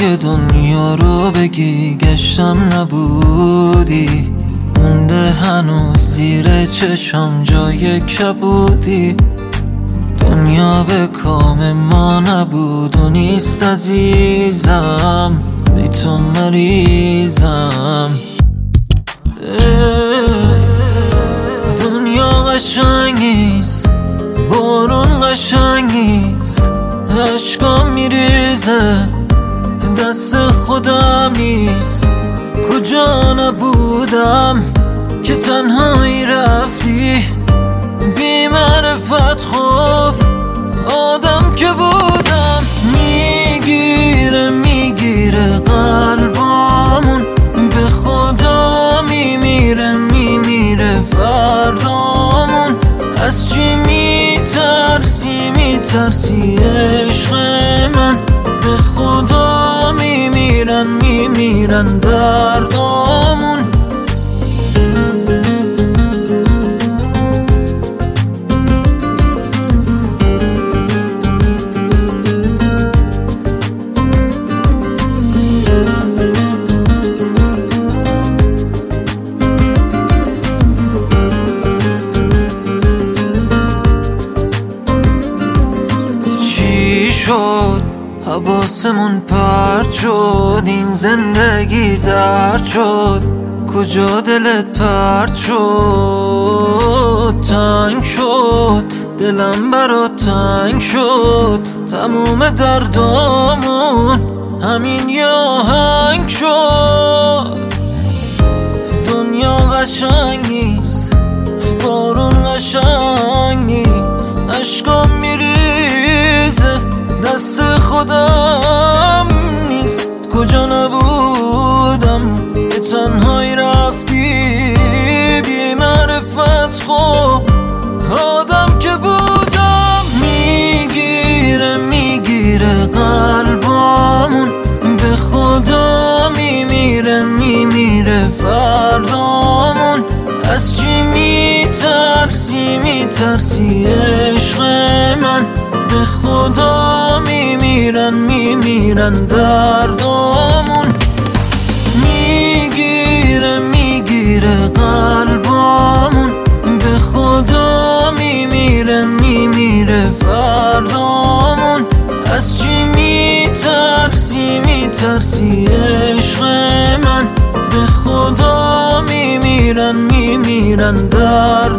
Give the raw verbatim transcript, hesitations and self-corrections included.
جای دنیا رو بگی گشتم نبودی، مونده هنوز زیر چشم جای کبودی. دنیا به کام ما نبود و نیست عزیزم، بی تو مریضم. دنیا قشنگ نیست، بارون قشنگ نیست، عشقام میریزه دست خودم نیست. کجا نبودم که تنهایی رفتی، بی معرفت خوف آدم که بودم. میگیره میگیره قلبامون، به خدا میمیره میمیره فردامون. از چی میترسی میترسی عشق من، به خدا میمیرن میمیرن دردامون. شد حواسمون پرت شد، این زندگی درد شد. کجا دلت پرت شد؟ تنگ شد دلم برات تنگ شد، تموم دردامون همین یه آهنگ شد. دنیا قشنگ نیست، بارون قشنگ نیست، عشقام میریزه دست خودم نیست. کجا نبودم که تنهایی رفتی، بی معرفت خوب آدم که بودم. میگیره میگیره قلبامون، به خدا میمیره میمیره فردامون. از چی میترسی میترسی عشق من، به خدا میمیرن میمیرن دردامون. میگیره میگیره قلبامون، به خدا میمیره میمیره فردامون. از چی میترسی میترسی عشق من، به خدا میمیرن میمیرن دردامون.